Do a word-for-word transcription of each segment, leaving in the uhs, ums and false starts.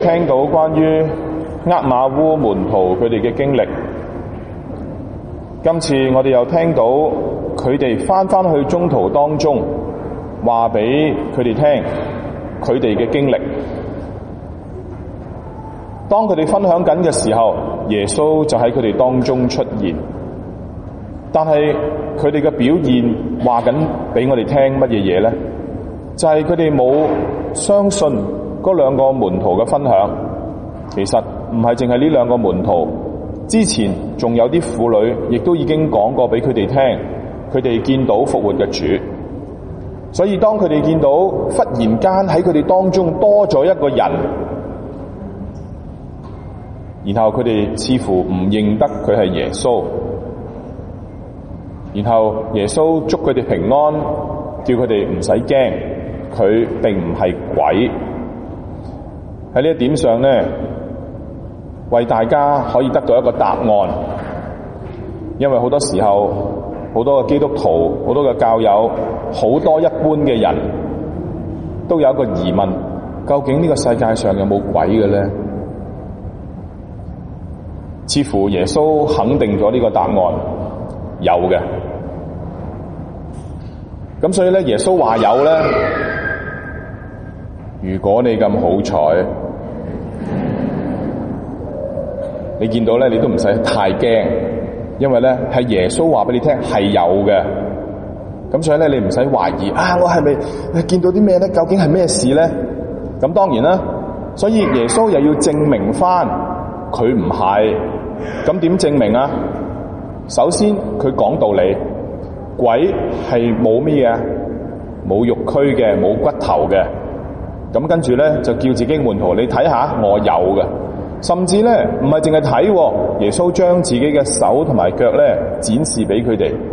聽到關於厄瑪烏門徒佢哋嘅經歷，今次我哋又聽到佢哋返返去中途當中話俾佢哋聽佢哋嘅經歷。當佢哋分享緊嘅時候，耶穌就喺佢哋當中出現，但係佢哋嘅表現話緊俾我哋聽乜嘢嘢呢？就係佢哋冇相信嗰兩個門徒嘅分享。其實唔係淨係呢兩個門徒，之前仲有啲婦女亦都已經講過俾佢哋聽，佢哋見到復活嘅主。所以當佢哋見到忽然間喺佢哋當中多咗一個人，然後佢哋似乎唔認得佢係耶穌，然後耶穌祝佢哋平安，叫佢哋唔使驚，佢並唔係鬼。喺呢一點上呢，為大家可以得到一個答案。因為好多時候好多嘅基督徒，好多嘅教友，好多一般嘅人都有一個疑問，究竟呢個世界上有冇鬼嘅呢？似乎耶穌肯定咗呢個答案，有嘅。咁所以咧，耶穌話有咧，如果你咁好彩，你見到咧，你都唔使太驚，因為咧係耶穌話俾你聽係有嘅。咁所以咧，你唔使懷疑啊，我係咪見到啲咩咧？究竟係咩事咧？咁當然啦，所以耶穌又要證明翻佢唔係。咁點證明啊？首先佢講道理，鬼係冇咩嘢，冇肉軀嘅，冇骨頭嘅。咁跟住咧就叫自己門徒，你睇下我有嘅。甚至咧唔係淨係睇，耶穌將自己嘅手同埋腳咧展示俾佢哋，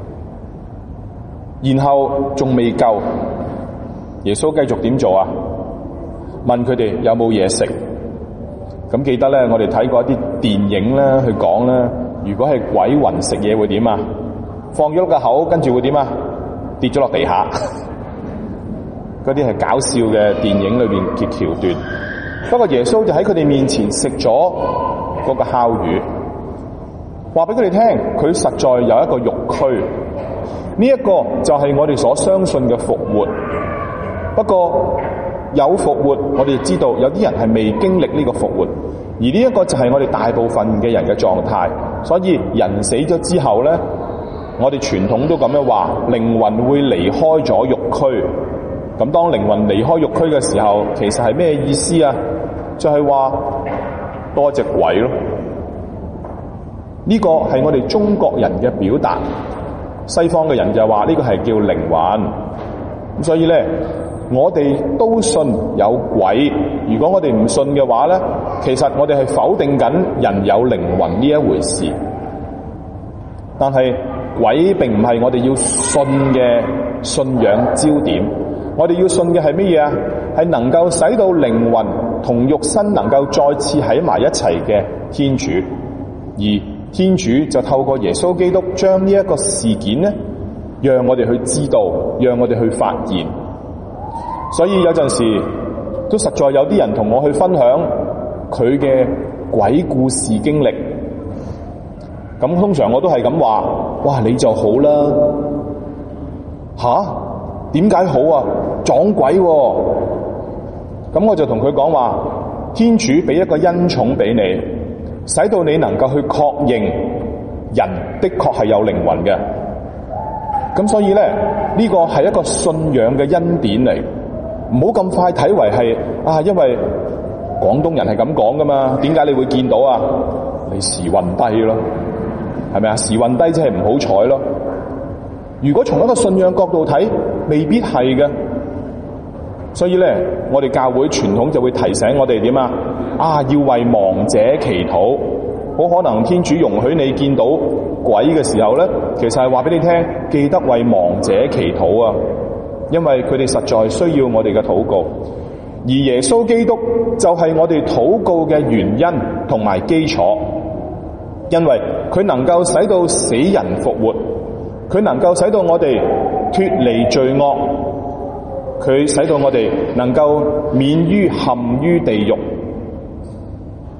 然後仲未夠，耶穌繼續點做啊？問佢哋有冇嘢食。咁記得咧，我哋睇過一啲電影咧，去講咧，如果係鬼魂食嘢會點啊？放咗個口，跟住會點啊？跌咗落地下。嗰啲係搞笑嘅電影裏邊嘅橋段。不過耶穌就喺佢哋面前食咗嗰個烤魚，話俾佢哋聽，佢實在有一個肉軀。呢一個就係我哋所相信嘅復活。不過有復活，我哋知道有啲人係未經歷呢個復活，而呢一個就係我哋大部分嘅人嘅狀態。所以人死咗之後咧，我哋傳統都咁樣話，靈魂會離開咗肉軀。咁當靈魂離開肉軀嘅時候，其實係咩意思啊？就係話多隻鬼咯。呢個係我哋中國人嘅表達，西方嘅人就話呢個係叫靈魂。咁所以咧，我哋都信有鬼。如果我哋唔信嘅話咧，其實我哋係否定緊人有靈魂呢一回事。但係鬼並唔係我哋要信嘅信仰焦點。我哋要信嘅係乜嘢啊？係能夠使到靈魂同肉身能夠再次喺埋一齊嘅天主。而天主就透過耶穌基督將呢一個事件咧，讓我哋去知道，讓我哋去發現。所以有陣時都實在有啲人同我去分享佢嘅鬼故事經歷，咁通常我都係咁話，哇，你就好啦。吓？點解好啊？撞鬼喎！咁我就同佢講話，天主俾一個恩寵俾你，使到你能夠去確認人的確係有靈魂嘅。咁所以咧，呢個係一個信仰嘅恩典嚟。唔好咁快睇為係啊，因為廣東人係咁講噶嘛，點解你會見到啊？你時運低咯，係咪啊？時運低即係唔好彩咯。如果從一個信仰角度睇，未必係嘅。所以咧，我哋教會傳統就會提醒我哋點啊？啊，要為亡者祈禱。好可能天主容許你見到鬼嘅時候咧，其實係話俾你聽，記得為亡者祈禱啊！因為佢哋實在需要我哋嘅禱告，而耶穌基督就係我哋禱告嘅原因同埋基礎，因為佢能夠使到死人復活，佢能夠使到我哋脫離罪惡，佢使到我哋能夠免於陷於地獄，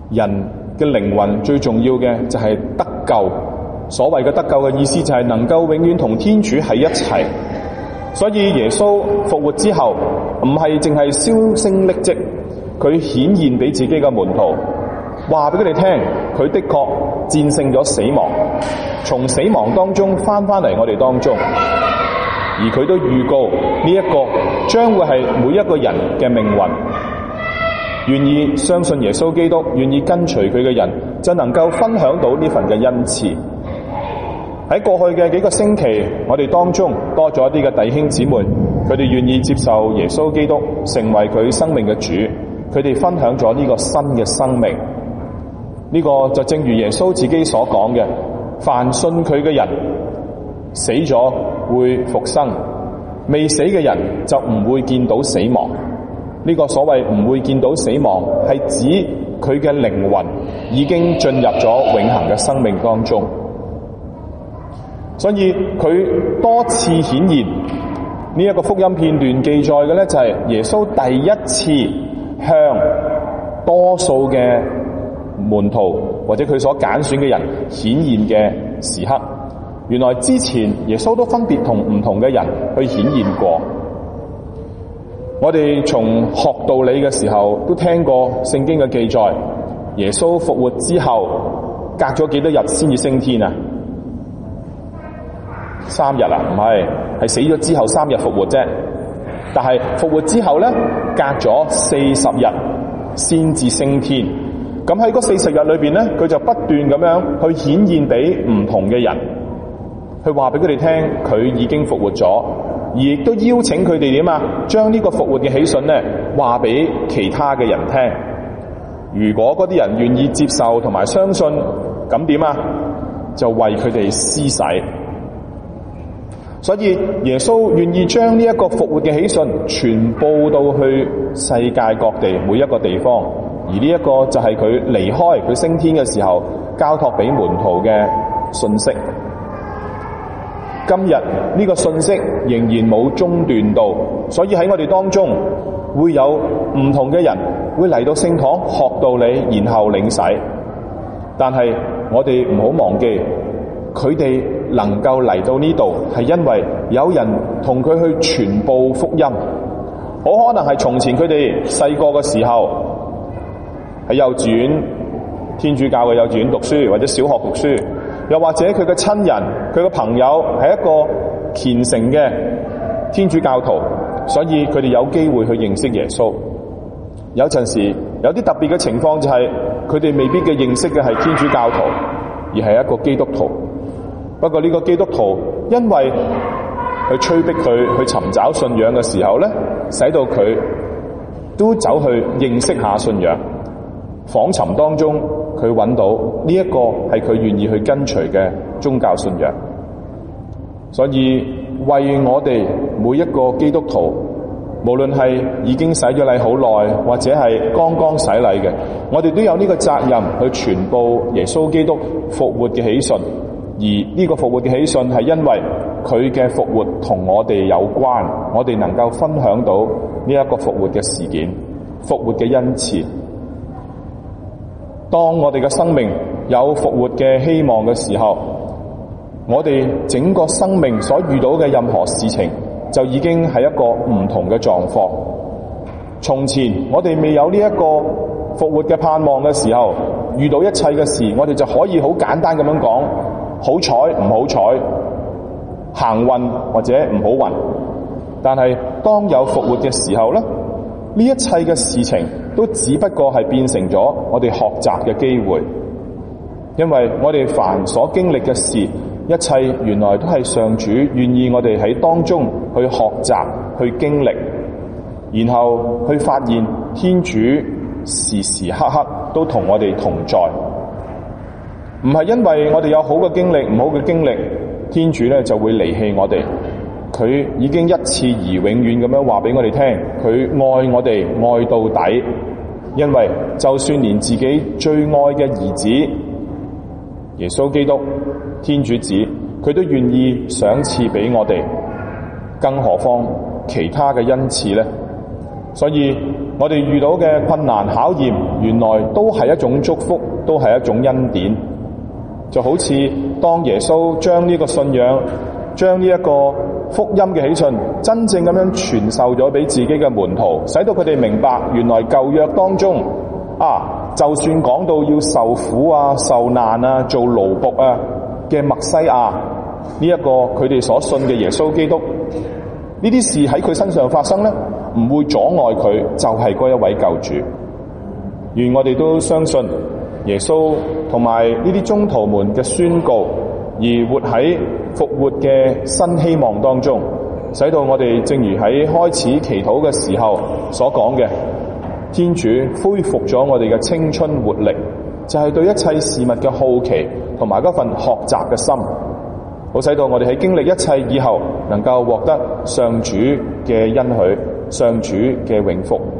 人嘅靈魂最重要嘅就係得救。所謂嘅得救嘅意思就係能夠永遠同天主喺一齊。所以耶穌復活之後，唔係淨係銷聲匿跡，佢顯現俾自己嘅門徒，話俾佢哋聽，佢的確戰勝咗死亡，從死亡當中翻返嚟我哋當中。而佢都預告呢一個將會係每一個人嘅命運。願意相信耶穌基督，願意跟隨佢嘅人，就能夠分享到呢份嘅恩賜。喺過去嘅幾個星期，我哋當中多咗一啲嘅弟兄姊妹，佢哋願意接受耶穌基督成為佢生命嘅主，佢哋分享咗呢個新嘅生命。呢個就正如耶穌自己所講嘅，凡信佢嘅人死咗會復生，未死嘅人就唔會見到死亡。呢個所謂唔會見到死亡，係指佢嘅靈魂已經進入咗永恆嘅生命當中。所以佢多次顯現呢一個福音片段記載嘅咧，就係耶穌第一次向多數嘅門徒或者佢所揀選嘅人顯現嘅時刻。原來之前耶穌都分別同唔同嘅人去顯現過。我哋從學道理嘅時候都聽過聖經嘅記載，耶穌復活之後隔咗幾多日先至升天啊？三日啊？唔係，係死咗之後三日復活啫。但係復活之後咧，隔咗四十日先至升天。咁喺嗰四十日裏邊咧，佢就不斷咁樣去顯現俾唔同嘅人，去話俾佢哋聽佢已經復活咗，而亦都邀請佢哋點啊，將呢個復活嘅喜訊咧話俾其他嘅人聽。如果嗰啲人願意接受同埋相信，咁點啊？就為佢哋施洗。所以耶穌願意將呢一個復活嘅喜訊傳播到去世界各地每一個地方，而呢一個就係佢離開佢升天嘅時候交託俾門徒嘅信息。今日呢個信息仍然冇中斷到，所以喺我哋當中會有唔同嘅人會嚟到聖堂學道理，然後領洗。但係我哋唔好忘記，佢哋能夠嚟到呢度係因為有人同佢去傳播福音。好可能係從前佢哋細個嘅時候喺幼稚園，天主教嘅幼稚園讀書，或者小學讀書，又或者佢嘅親人、佢嘅朋友係一個虔誠嘅天主教徒，所以佢哋有機會去認識耶穌。有陣時有啲特別嘅情況就係佢哋未必嘅認識嘅係天主教徒，而係一個基督徒。不過呢個基督徒因為去催逼佢去尋找信仰嘅時候咧，使到佢都走去認識下信仰。訪尋當中佢揾到呢一個係佢願意去跟隨嘅宗教信仰。所以為我哋每一個基督徒，無論係已經洗咗禮好耐，或者係剛剛洗禮嘅，我哋都有呢個責任去傳報耶穌基督復活嘅喜訊。而呢個復活嘅喜訊係因為佢嘅復活同我哋有關，我哋能夠分享到呢一個復活嘅事件、復活嘅恩賜。當我哋嘅生命有復活嘅希望嘅時候，我哋整個生命所遇到嘅任何事情就已經係一個唔同嘅狀況。從前我哋未有呢一個復活嘅盼望嘅時候，遇到一切嘅事，我哋就可以好簡單咁樣講，好彩唔好彩，行運或者唔好運。但係當有復活嘅時候咧，呢一切嘅事情都只不過係變成咗我哋學習嘅機會。因為我哋凡所經歷嘅事，一切原來都係上主願意我哋喺當中去學習、去經歷，然後去發現天主時時刻刻都同我哋同在。唔係因為我哋有好嘅經歷、唔好嘅經歷，天主咧就會離棄我哋。佢已經一次而永遠咁樣話俾我哋聽，佢愛我哋愛到底。因為就算連自己最愛嘅兒子耶穌基督天主子，佢都願意賞賜俾我哋，更何況其他嘅恩賜呢？ 所以我哋遇到嘅困難考驗，原來都係一種祝福，都係一種恩典。就好似當耶穌將呢個信仰，將呢一個福音嘅喜訊真正咁樣傳授咗俾自己嘅門徒，使到佢哋明白原來舊約當中啊，就算講到要受苦啊、受難啊、做奴僕啊嘅默西亞呢一個佢哋所信嘅耶穌基督，呢啲事喺佢身上發生咧，唔會阻礙佢就係嗰一位救主。願我哋都相信耶穌同埋呢啲宗徒們嘅宣告，而活喺復活嘅新希望當中，使到我哋正如喺開始祈禱嘅時候所講嘅，天主恢復咗我哋嘅青春活力，就係對一切事物嘅好奇同埋嗰份學習嘅心，好使到我哋喺經歷一切以後，能夠獲得上主嘅恩許、上主嘅永福。